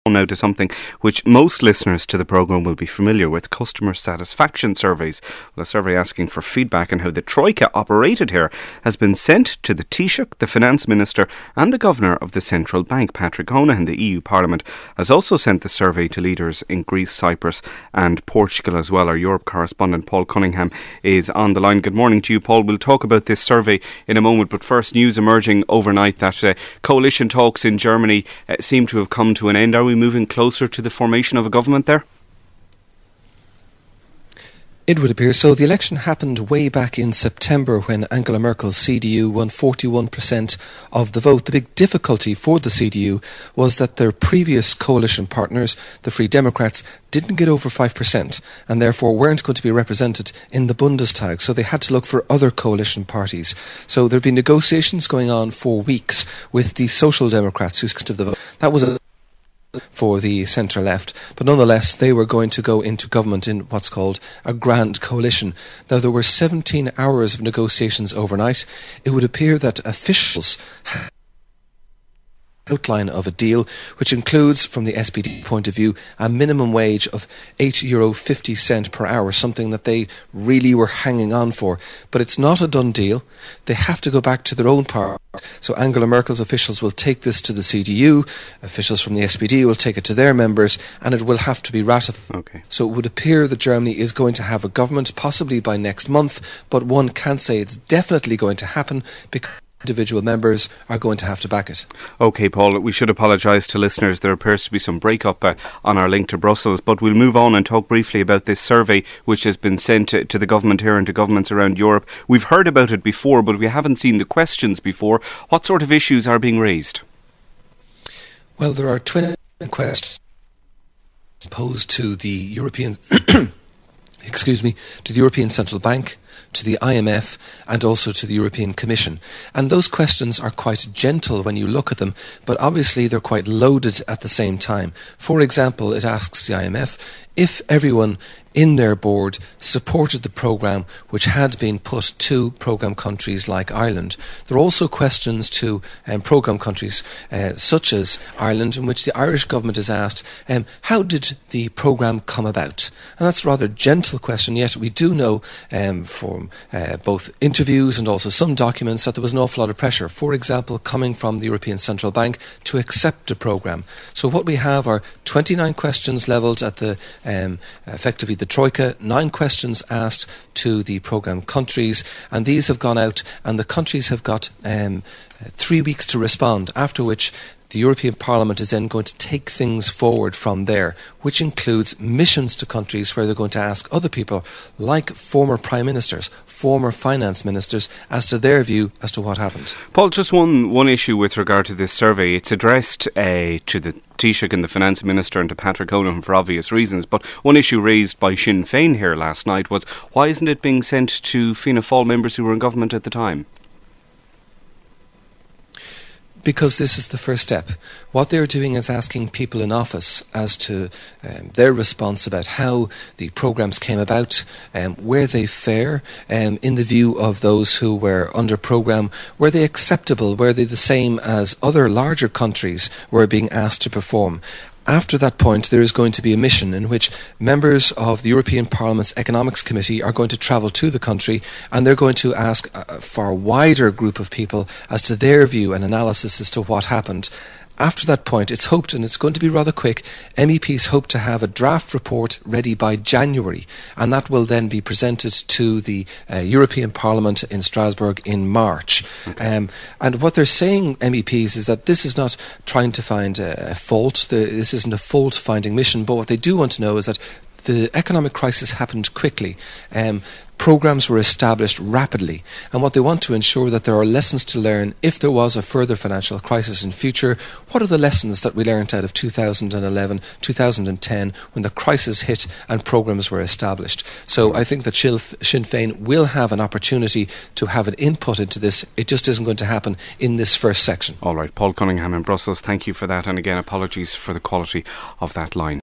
Now to something which most listeners to the programme will be familiar with: customer satisfaction surveys. Well, a survey asking for feedback on how the Troika operated here has been sent to the Taoiseach, the Finance Minister and the Governor of the Central Bank. Patrick Honohan, the EU Parliament, has also sent the survey to leaders in Greece, Cyprus and Portugal as well. Our Europe correspondent Paul Cunningham is on the line. Good morning to you, Paul. We'll talk about this survey in a moment, but first, news emerging overnight that coalition talks in Germany seem to have come to an end. Are we moving closer to the formation of a government there? It would appear so. The election happened way back in September when Angela Merkel's CDU won 41% of the vote. The big difficulty for the CDU was that their previous coalition partners, the Free Democrats, didn't get over 5% and therefore weren't going to be represented in the Bundestag. So they had to look for other coalition parties. So there have been negotiations going on for weeks with the Social Democrats, who's of the vote. That was for the centre-left, but nonetheless they were going to go into government in what's called a grand coalition. Now, there were 17 hours of negotiations overnight. It would appear that officials outline of a deal which includes, from the SPD point of view, a minimum wage of €8.50 per hour, something that they really were hanging on for. But it's not a done deal. They have to go back to their own party. So Angela Merkel's officials will take this to the CDU, officials from the SPD will take it to their members, and it will have to be ratified. Okay. So it would appear that Germany is going to have a government, possibly by next month, but one can't say it's definitely going to happen because individual members are going to have to back it. OK, Paul, we should apologise to listeners. There appears to be some break-up on our link to Brussels, but we'll move on and talk briefly about this survey which has been sent to the government here and to governments around Europe. We've heard about it before, but we haven't seen the questions before. What sort of issues are being raised? Well, there are 20 questions posed to the European to the European Central Bank, to the IMF and also to the European Commission. And those questions are quite gentle when you look at them, but obviously they're quite loaded at the same time. For example, it asks the IMF if everyone in their board supported the programme which had been put to programme countries like Ireland. There are also questions to programme countries such as Ireland, in which the Irish government is asked, how did the programme come about? And that's a rather gentle question, yet we do know from both interviews and also some documents that there was an awful lot of pressure, for example, coming from the European Central Bank to accept the programme. So what we have are 29 questions levelled at the effectively the Troika, 9 questions asked to the programme countries, and these have gone out and the countries have got 3 weeks to respond, after which the European Parliament is then going to take things forward from there, which includes missions to countries where they're going to ask other people, like former Prime Ministers, former Finance Ministers, as to their view as to what happened. Paul, just one issue with regard to this survey. It's addressed to the Taoiseach and the Finance Minister and to Patrick Honohan for obvious reasons, but one issue raised by Sinn Féin here last night was, why isn't it being sent to Fianna Fáil members who were in government at the time? Because this is the first step. What they're doing is asking people in office as to their response about how the programmes came about, where they fare, in the view of those who were under programme. Were they acceptable? Were they the same as other larger countries were being asked to perform? After that point, there is going to be a mission in which members of the European Parliament's Economics Committee are going to travel to the country, and they're going to ask a far wider group of people as to their view and analysis as to what happened. After that point, it's hoped, and it's going to be rather quick, MEPs hope to have a draft report ready by January, and that will then be presented to the European Parliament in Strasbourg in March. Okay. And what they're saying, MEPs, is that this is not trying to find a fault. This isn't a fault-finding mission, but what they do want to know is that the economic crisis happened quickly. Programmes were established rapidly, and what they want to ensure that there are lessons to learn if there was a further financial crisis in future. What are the lessons that we learned out of 2011, 2010 when the crisis hit and programmes were established? So I think that Sinn Féin will have an opportunity to have an input into this. It just isn't going to happen in this first section. All right, Paul Cunningham in Brussels, thank you for that, and again apologies for the quality of that line.